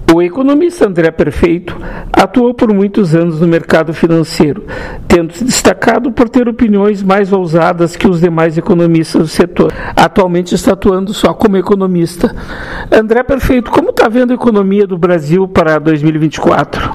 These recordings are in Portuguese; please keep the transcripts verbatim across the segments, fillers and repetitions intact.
O economista André Perfeito atuou por muitos anos no mercado financeiro, tendo se destacado por ter opiniões mais ousadas que os demais economistas do setor. Atualmente está atuando só como economista. André Perfeito, como está vendo a economia do Brasil para dois mil e vinte e quatro?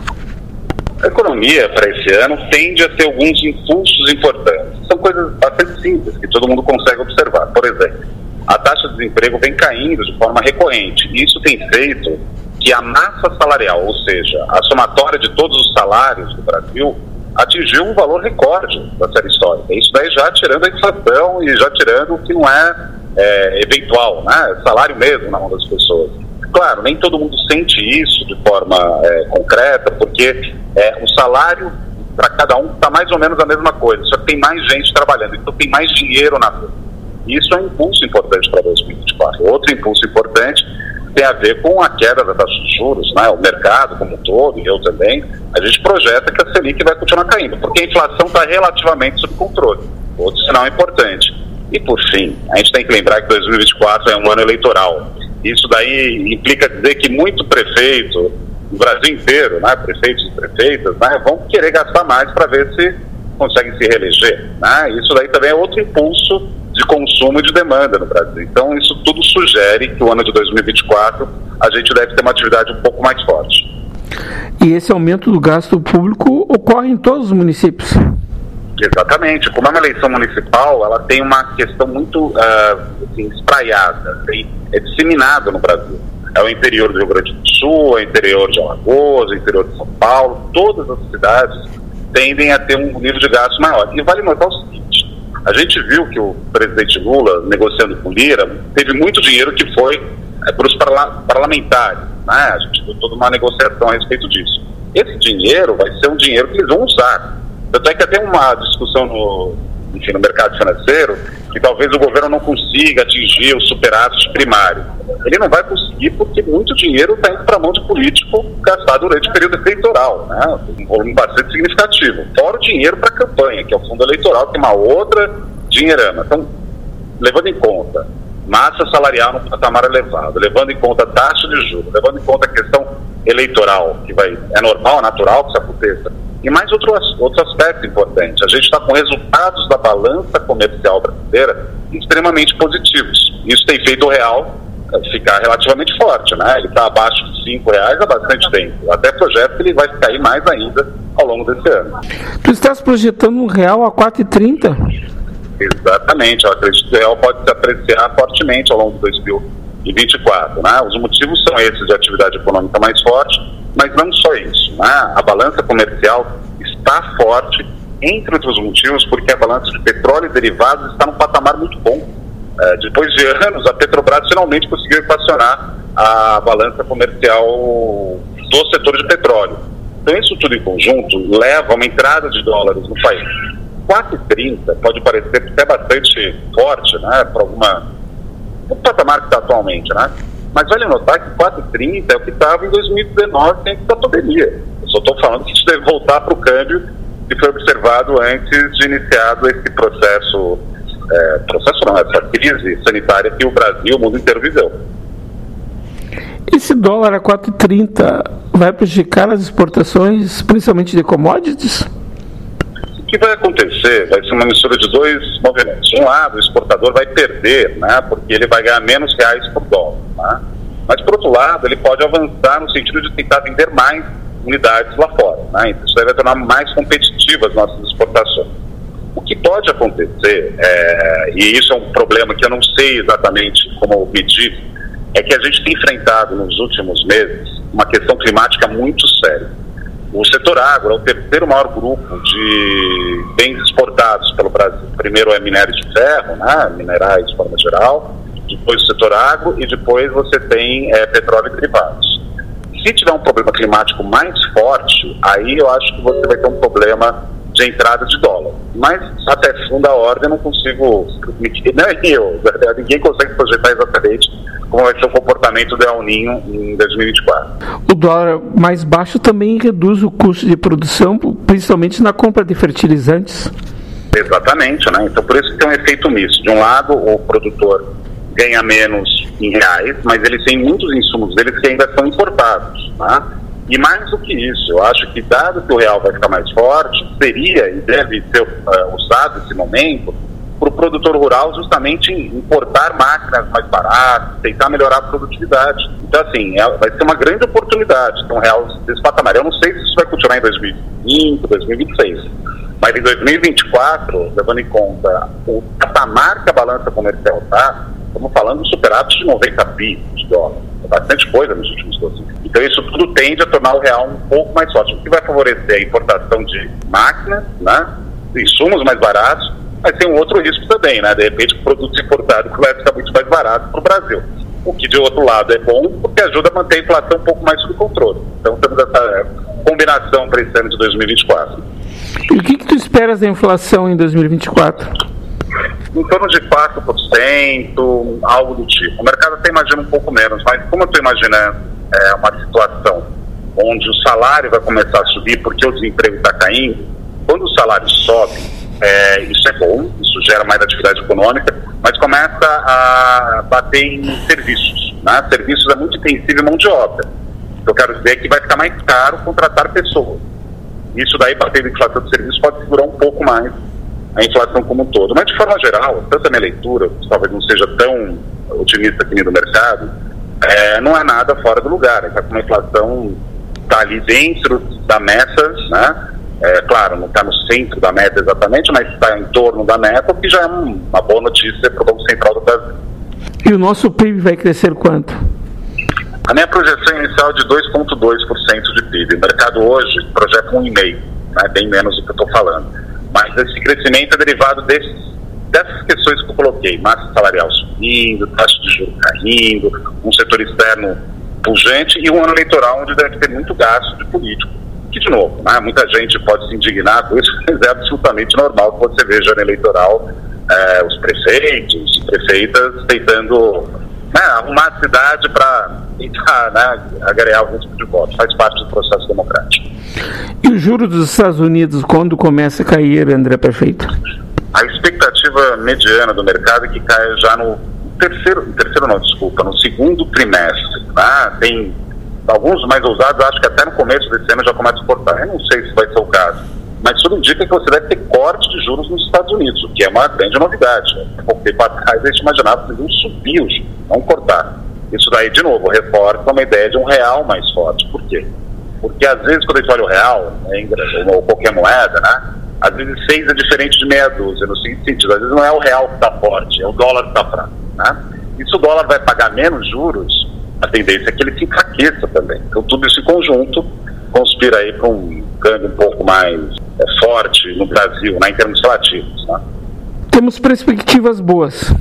A economia para esse ano tende a ter alguns impulsos importantes. São coisas bastante simples que todo mundo consegue observar. Por exemplo, a taxa de desemprego vem caindo de forma recorrente. E isso tem feito que a massa salarial, ou seja, a somatória de todos os salários do Brasil, atingiu um valor recorde da série histórica. Isso daí já tirando a inflação e já tirando o que não é, é eventual, né? Salário mesmo na mão das pessoas. Claro, nem todo mundo sente isso de forma é, concreta, porque é, o salário para cada um está mais ou menos a mesma coisa, só que tem mais gente trabalhando, então tem mais dinheiro na rua. Isso é um impulso importante para dois mil e vinte e quatro. Outro impulso importante tem a ver com a queda da taxa de juros, né? O mercado como um todo, e eu também, a gente projeta que a Selic vai continuar caindo, porque a inflação está relativamente sob controle. Outro sinal importante. E por fim, a gente tem que lembrar que dois mil e vinte e quatro é um ano eleitoral. Isso daí implica dizer que muito prefeito, no Brasil inteiro, né, prefeitos e prefeitas, né, vão querer gastar mais para ver se conseguem se reeleger. Né? Isso daí também é outro impulso de consumo e de demanda no Brasil. Então, isso tudo sugere que o ano de dois mil e vinte e quatro a gente deve ter uma atividade um pouco mais forte. E esse aumento do gasto público ocorre em todos os municípios? Exatamente. Como é uma eleição municipal, ela tem uma questão muito uh, assim, espraiada, tem, é disseminada no Brasil. É o interior do Rio Grande do Sul, é o interior de Alagoas, é o interior de São Paulo, todas as cidades tendem a ter um nível de gasto maior. E vale notar o seguinte, a gente viu que o presidente Lula, negociando com Lira, teve muito dinheiro que foi é, para os parla- parlamentares, né? A gente viu toda uma negociação a respeito disso. Esse dinheiro vai ser um dinheiro que eles vão usar. Tanto é que até uma discussão no, enfim, no mercado financeiro que talvez o governo não consiga atingir o superávit primário. Ele não vai conseguir porque muito dinheiro está indo para a mão de político gastar durante o período eleitoral, né? Um volume bastante significativo. Fora o dinheiro para a campanha, que é o fundo eleitoral, que é uma outra dinheirama. Então, levando em conta massa salarial no patamar elevado, levando em conta a taxa de juros, levando em conta a questão eleitoral, que vai, é normal, é natural que isso aconteça. E mais outro, outro aspecto importante, a gente está com resultados da balança comercial brasileira extremamente positivos. Isso tem feito o real ficar relativamente forte, né? Ele está abaixo de cinco reais há bastante tempo. Eu até projeto que ele vai cair mais ainda ao longo desse ano. Tu estás projetando um real a quatro e trinta? Exatamente, eu acredito que o real pode se apreciar fortemente ao longo de dois mil e vinte e quatro. Né? Os motivos são esses de atividade econômica mais forte, mas não só isso. Né? A balança comercial está forte, entre outros motivos, porque a balança de petróleo e derivados está num patamar muito bom. É, depois de anos, a Petrobras finalmente conseguiu equacionar a balança comercial do setor de petróleo. Então, isso tudo em conjunto leva a uma entrada de dólares no país. quatro e trinta pode parecer até bastante forte, né, para alguma o patamar que está atualmente, né? Mas vale notar que quatro e trinta é o que estava em dois mil e dezenove antes da pandemia. Eu só estou falando que a gente deve voltar para o câmbio que foi observado antes de iniciado esse processo, é, processo não, essa crise sanitária que o Brasil e o mundo inteiro viveu. Esse dólar a quatro e trinta vai prejudicar as exportações, principalmente de commodities? O que vai acontecer vai ser uma mistura de dois movimentos. De um lado, o exportador vai perder, né, porque ele vai ganhar menos reais por dólar. Né? Mas, por outro lado, ele pode avançar no sentido de tentar vender mais unidades lá fora. Né? Então, isso vai tornar mais competitivas as nossas exportações. O que pode acontecer, é, e isso é um problema que eu não sei exatamente como medir, é que a gente tem enfrentado nos últimos meses uma questão climática muito séria. O setor agro é o terceiro maior grupo de bens exportados pelo Brasil. Primeiro é minério de ferro, né, minerais de forma geral, depois o setor agro e depois você tem é, petróleo e derivados. Se tiver um problema climático mais forte, aí eu acho que você vai ter um problema de entrada de dólar. Mas até segunda ordem eu não consigo, não é eu, ninguém consegue projetar exatamente como vai ser o comportamento do El Niño em dois mil e vinte e quatro. O dólar mais baixo também reduz o custo de produção, principalmente na compra de fertilizantes? Exatamente, né? Então por isso que tem um efeito misto. De um lado, o produtor ganha menos em reais, mas ele tem muitos insumos deles que ainda são importados. Né? E mais do que isso, eu acho que, dado que o real vai ficar mais forte, seria e deve ser uh, usado esse momento para o produtor rural justamente importar máquinas mais baratas, tentar melhorar a produtividade. Então, assim, é, vai ser uma grande oportunidade ter um real desse patamar. Eu não sei se isso vai continuar em dois mil e vinte, dois mil e vinte e seis, mas em dois mil e vinte e quatro, levando em conta o patamar que a balança comercial está, estamos falando de superávit de noventa bilhões de dólares. É bastante coisa nos últimos doze anos. Então, isso tudo tende a tornar o real um pouco mais forte, o que vai favorecer a importação de máquinas, né, insumos mais baratos, mas tem um outro risco também, né? De repente, produtos importados vai ficar muito mais barato para o Brasil. O que, de outro lado, é bom, porque ajuda a manter a inflação um pouco mais sob controle. Então, temos essa combinação para esse ano de dois mil e vinte e quatro. E o que, que tu esperas da inflação em dois mil e vinte e quatro? Em torno de quatro por cento, algo do tipo. O mercado até imagina um pouco menos, mas como eu estou imaginando é, uma situação onde o salário vai começar a subir porque o desemprego está caindo, quando o salário sobe, é, isso é bom, isso gera mais atividade econômica, mas começa a bater em serviços. Né? Serviços é muito intensivo em mão de obra. O que eu quero dizer é que vai ficar mais caro contratar pessoas. Isso daí, batendo a inflação de serviços, pode segurar um pouco mais a inflação como um todo. Mas, de forma geral, tanto a minha leitura, talvez não seja tão otimista que nem do mercado, é, não é nada fora do lugar. Está com uma inflação, está ali dentro da meta, né? É, claro, não está no centro da meta exatamente, mas está em torno da meta, o que já é uma boa notícia para o Banco Central do Brasil. E o nosso P I B vai crescer quanto? A minha projeção inicial é de dois vírgula dois por cento de P I B. O mercado hoje projeta um vírgula cinco por cento, né, bem menos do que eu estou falando. Mas esse crescimento é derivado desses, dessas questões que eu coloquei. Massa salarial subindo, taxa de juros caindo, um setor externo pujante e um ano eleitoral onde deve ter muito gasto de político. Que, de novo, né, muita gente pode se indignar com isso, mas é absolutamente normal que você veja ano eleitoral é, os prefeitos e prefeitas tentando, né, arrumar a cidade para tentar, né, agregar algum tipo de voto. Faz parte do processo democrático. E o juro dos Estados Unidos, quando começa a cair, André Prefeito? A expectativa mediana do mercado é que caia já no terceiro, terceiro não, desculpa, no segundo trimestre. Né? Tem alguns mais ousados, acho que até no começo desse ano já começa a cortar. Eu não sei se vai ser o caso, mas tudo indica que você deve ter corte de juros nos Estados Unidos, o que é uma grande novidade. Né? Porque para trás a gente imaginava que eles iam subir os juros, não cortar. Isso daí, de novo, reforça uma ideia de um real mais forte. Por quê? Porque às vezes quando a gente olha o real, né, ou qualquer moeda, né, às vezes seis é diferente de meia dúzia, no seguinte sentido, às vezes não é o real que está forte, é o dólar que está fraco. Né? E se o dólar vai pagar menos juros, a tendência é que ele se enfraqueça também. Então tudo isso em conjunto conspira aí para um câmbio um pouco mais é, forte no Brasil, né, em termos relativos. Né? Temos perspectivas boas.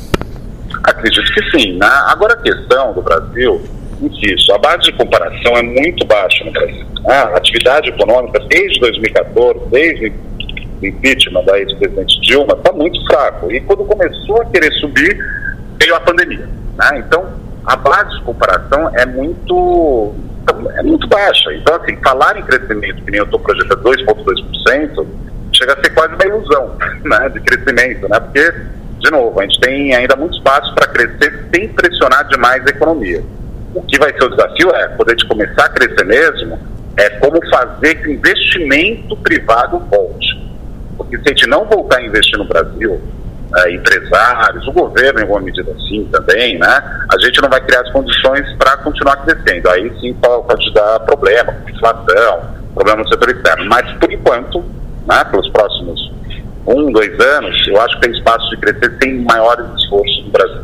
Acredito que sim. Né? Agora a questão do Brasil, insisto, a base de comparação é muito baixa no Brasil. Né? A atividade econômica desde dois mil e catorze, desde o impeachment da ex-presidente Dilma, está muito fraco. E quando começou a querer subir, veio a pandemia. Né? Então, a base de comparação é muito, é muito baixa. Então, assim, falar em crescimento, que nem eu estou projetando dois vírgula dois por cento, chega a ser quase uma ilusão, né, de crescimento, né? Porque, de novo, a gente tem ainda muito espaço para crescer sem pressionar demais a economia. O que vai ser o desafio é, quando a gente começar a crescer mesmo, é como fazer que o investimento privado volte. Porque se a gente não voltar a investir no Brasil, é, empresários, o governo em alguma medida assim também, né, a gente não vai criar as condições para continuar crescendo. Aí sim pode dar problema, inflação, problema no setor externo. Mas, por enquanto, né, pelos próximos um, dois anos, eu acho que tem espaço de crescer sem maiores esforços no Brasil.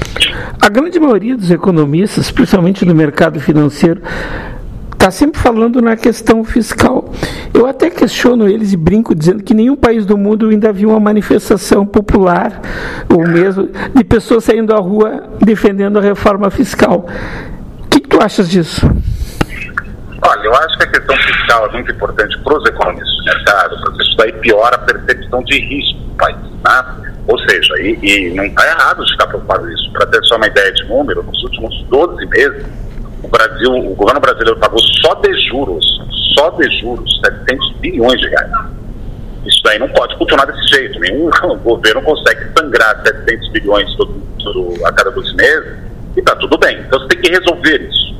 A grande maioria dos economistas, principalmente no mercado financeiro, está sempre falando na questão fiscal. Eu até questiono eles e brinco dizendo que nenhum país do mundo ainda viu uma manifestação popular, ou mesmo de pessoas saindo à rua defendendo a reforma fiscal. O que, que tu achas disso? Olha, eu acho que a questão fiscal é muito importante para os economistas do mercado, porque isso daí piora a percepção de risco do país, né? Ou seja, e, e não está errado de ficar preocupado com isso. Para ter só uma ideia de número, nos últimos doze meses, o Brasil, o governo brasileiro pagou só de juros, só de juros, setecentos bilhões de reais. Isso daí não pode continuar desse jeito. Nenhum governo consegue sangrar setecentos bilhões todo, todo, a cada doze meses e está tudo bem. Então você tem que resolver isso.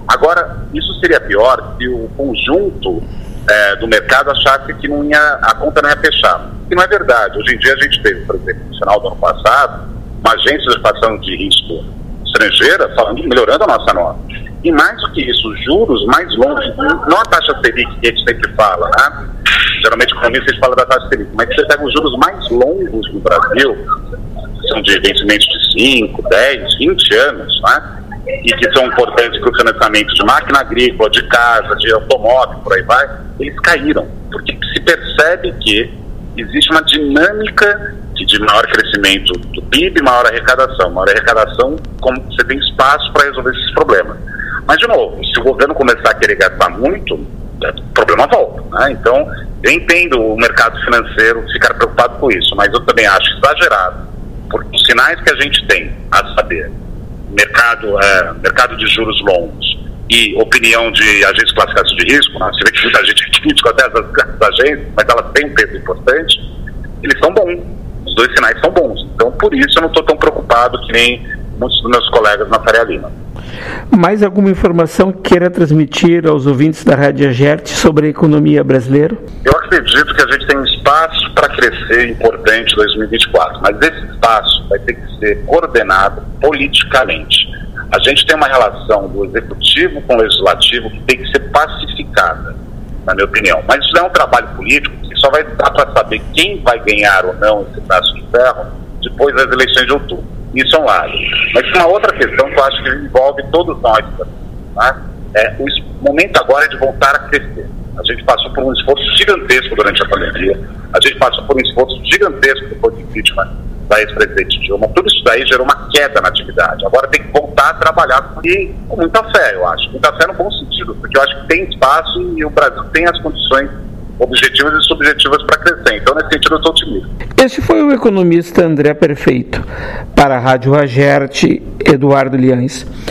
Agora, isso seria pior se o conjunto é, do mercado achasse que não ia, a conta não ia fechar. E não é verdade. Hoje em dia a gente teve, por exemplo, no final do ano passado, uma agência de participação de risco estrangeira falando, melhorando a nossa nota. E mais do que isso, juros mais longos, não a taxa Selic que a gente sempre fala, né? Geralmente, economistas falam da taxa Selic, mas você pega os juros mais longos no Brasil, que são de vencimentos de cinco, dez, vinte anos, né? E que são importantes para o financiamento de máquina agrícola, de casa, de automóvel, por aí vai, eles caíram, porque se percebe que existe uma dinâmica de maior crescimento do P I B, maior arrecadação. Maior arrecadação, como você tem espaço para resolver esses problemas. Mas, de novo, se o governo começar a querer gastar muito, o problema volta, né? Então, eu entendo o mercado financeiro ficar preocupado com isso, mas eu também acho exagerado, porque os sinais que a gente tem, a saber, mercado, é, mercado de juros longos e opinião de agentes classificados de risco, né? Você vê que muita gente é crítica até das agências, mas elas têm um peso importante, eles são bons. Os dois sinais são bons. Então, por isso, eu não estou tão preocupado que nem muitos dos meus colegas na Faria Lima. Mais alguma informação que queira transmitir aos ouvintes da Rádio Agerte sobre a economia brasileira? Eu acredito que a gente tem um espaço para crescer importante em dois mil e vinte e quatro, mas esse espaço vai ter que ser coordenado politicamente. A gente tem uma relação do executivo com o legislativo que tem que ser pacificada, na minha opinião. Mas isso não é um trabalho político que só vai dar para saber quem vai ganhar ou não esse braço de ferro depois das eleições de outubro. Isso é um lado. Mas uma outra questão que eu acho que envolve todos nós, né? É, o momento agora é de voltar a crescer. A gente passou por um esforço gigantesco durante a pandemia, a gente passou por um esforço gigantesco depois do impeachment da ex-presidente Dilma. Tudo isso daí gerou uma queda na atividade. Agora tem que voltar a trabalhar e, com muita fé, eu acho. Muita fé no bom sentido, porque eu acho que tem espaço e o Brasil tem as condições objetivas e subjetivas para crescer. Então, nesse sentido, eu estou otimista. Este foi o economista André Perfeito. Para a Rádio Agerte, Eduardo Liães.